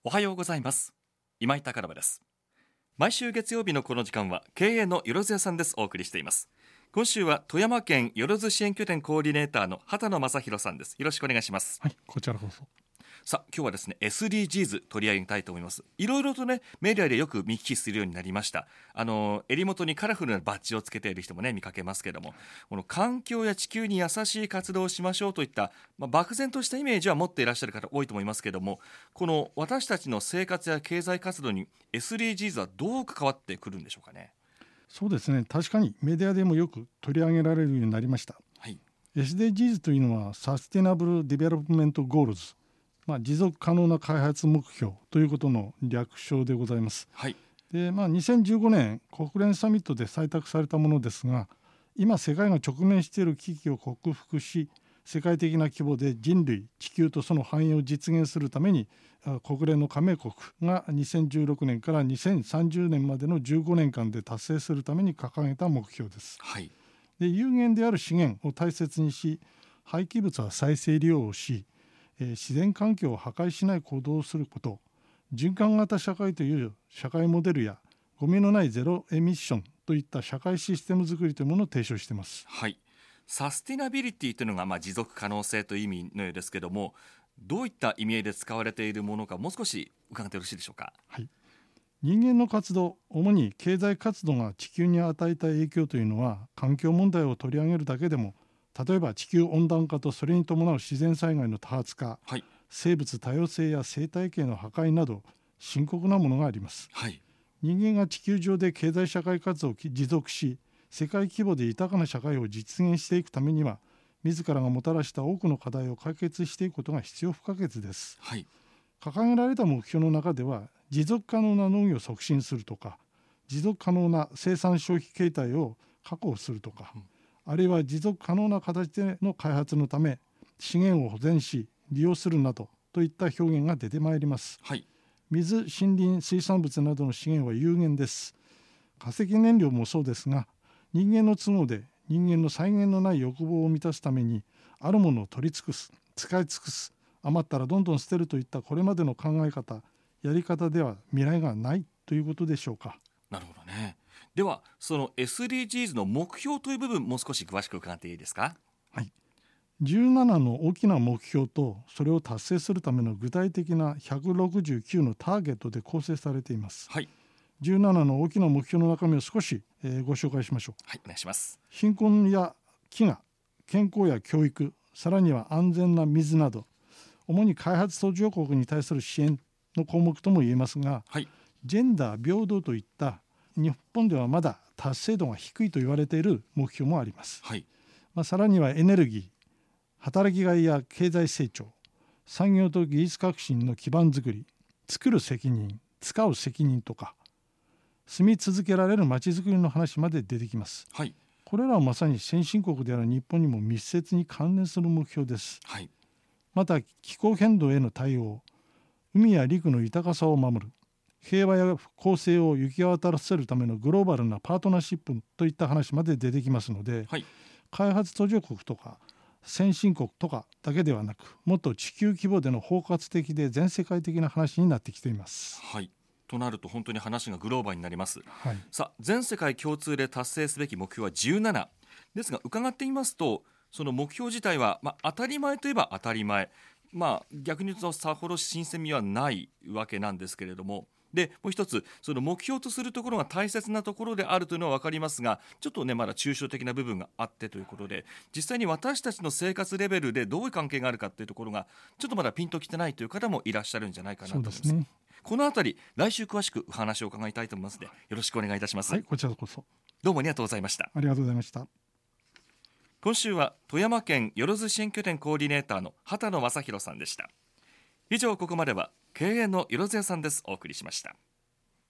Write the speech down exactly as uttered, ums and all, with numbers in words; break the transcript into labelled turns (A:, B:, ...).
A: おはようございます。今井貴信です。毎週月曜日のこの時間は経営のよろず屋さんです。お送りしています。今週は富山県よろず支援拠点コーディネーターの畑野正弘さんです。よろしくお願いします。
B: はい、こちらこそ。
A: さあ、今日はですね エスディージーズ 取り上げたいと思います。いろいろとねメディアでよく見聞きするようになりました。あの襟元にカラフルなバッジをつけている人もね見かけますけども、この環境や地球に優しい活動をしましょうといった、まあ、漠然としたイメージは持っていらっしゃる方多いと思いますけども、この私たちの生活や経済活動に エスディージーズ はどう関わってくるんでしょうかね。
B: そうですね、確かにメディアでもよく取り上げられるようになりました。
A: はい、
B: エスディージーズ というのはサスティナブル・ディベロップメント・ゴールズ、まあ、持続可能な開発目標ということの略称でございます。
A: はい。
B: で、まあ、にせんじゅうごねん国連サミットで採択されたものですが、今世界が直面している危機を克服し、世界的な規模で人類、地球とその繁栄を実現するために、国連の加盟国がにせんじゅうろくねんからにせんさんじゅうねんまでのじゅうごねんかんで達成するために掲げた目標です。
A: はい。
B: で、有限である資源を大切にし、廃棄物は再生利用をし、えー、自然環境を破壊しない行動をすること、循環型社会という社会モデルやゴミのないゼロエミッションといった社会システム作りというものを提唱しています。
A: はい。サスティナビリティというのが、まあ、持続可能性という意味のようですけども、どういった意味合いで使われているものか、もう少し伺ってよろしいでしょうか。
B: はい、人間の活動、主に経済活動が地球に与えた影響というのは、環境問題を取り上げるだけでも、例えば地球温暖化とそれに伴う自然災害の多発化、
A: はい、
B: 生物多様性や生態系の破壊など深刻なものがあります。
A: はい、
B: 人間が地球上で経済社会活動を持続し、世界規模で豊かな社会を実現していくためには、自らがもたらした多くの課題を解決していくことが必要不可欠です。
A: はい、
B: 掲げられた目標の中では、持続可能な農業を促進するとか、持続可能な生産消費形態を確保するとか、うん、あるいは持続可能な形での開発のため資源を保全し利用するなどといった表現が出てまいります。
A: はい、
B: 水、森林、水産物などの資源は有限です。化石燃料もそうですが、人間の都合で人間の際限のない欲望を満たすためにあるものを取り尽くす、使い尽くす、余ったらどんどん捨てるといったこれまでの考え方、やり方では未来がないということでしょうか。
A: なるほどね。ではその エスディージーズ の目標という部分、もう少し詳しく伺っていいですか。
B: はい、じゅうななの大きな目標とそれを達成するための具体的なひゃくろくじゅうきゅうのターゲットで構成されています。
A: はい、
B: じゅうななの大きな目標の中身を少し、えー、ご紹介しましょう。
A: はい、お願いします。
B: 貧困や飢餓、健康や教育、さらには安全な水など、主に開発途上国に対する支援の項目とも言えますが、
A: はい、
B: ジェンダー平等といった日本ではまだ達成度が低いと言われている目標もあります。
A: はい、
B: まあ、さらにはエネルギー、働きがいや経済成長、産業と技術革新の基盤づくり、作る責任、使う責任とか、住み続けられるまちづくりの話まで出てきます。
A: はい、
B: これらはまさに先進国である日本にも密接に関連する目標です。
A: はい、
B: また気候変動への対応、海や陸の豊かさを守る、平和や公正を行き渡らせるためのグローバルなパートナーシップといった話まで出てきますので、
A: はい、
B: 開発途上国とか先進国とかだけではなく、もっと地球規模での包括的で全世界的な話になってきています。
A: はい、となると本当に話がグローバルになります。
B: はい、
A: さあ、全世界共通で達成すべき目標はじゅうななですが、伺ってみますとその目標自体は、まあ、当たり前といえば当たり前、まあ、逆に言うとさほど新鮮味はないわけなんですけれども、でもう一つ、その目標とするところが大切なところであるというのは分かりますが、ちょっとねまだ抽象的な部分があってということで、実際に私たちの生活レベルでどういう関係があるかというところがちょっとまだピンときてないという方もいらっしゃるんじゃないかなと思います。
B: そうですね。
A: このあたり来週詳しくお話を伺いたいと思いますので、よろしくお願いいたします。
B: はい、こちらこそ
A: どうもありがとうございました。
B: ありがとうございました。
A: 今週は富山県よろず支援拠点コーディネーターの畑野正弘さんでした。以上、ここまでは経営のよろず屋さんです。お送りしました。